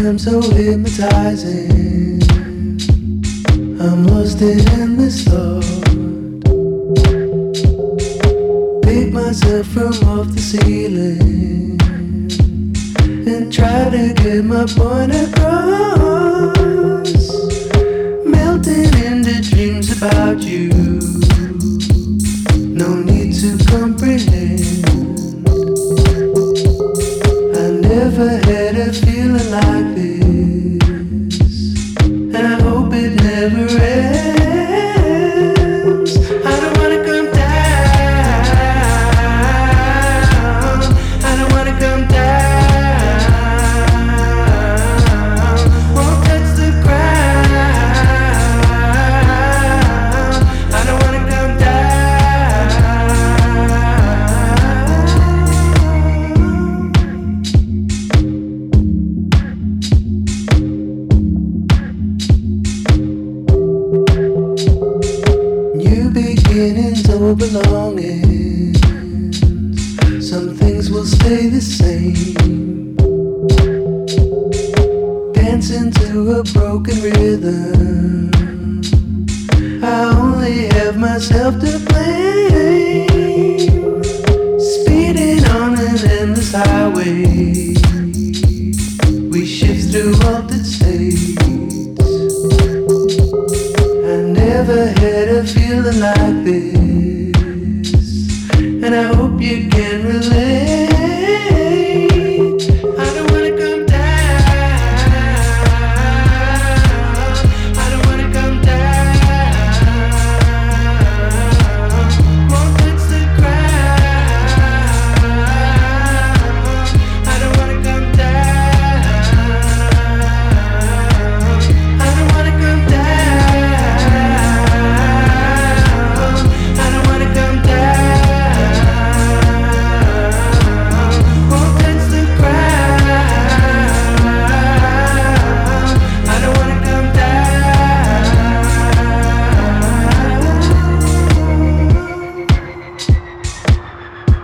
become so hypnotizing. I'm lost in endless thought. Pick myself from off the ceiling and try to get my point across. Melting into dreams about you. No need to comprehend. I never had a feeling like this, and I hope it never ends. I don't wanna come down. I don't wanna come down. Won't touch the ground. I don't wanna come down. New beginnings or belongings. Some things will stay the same. Dancing to a broken rhythm. I only have myself to blame. Speeding on an endless highway. We shift through altered states. I never had a feeling like this, and I hope you can relate.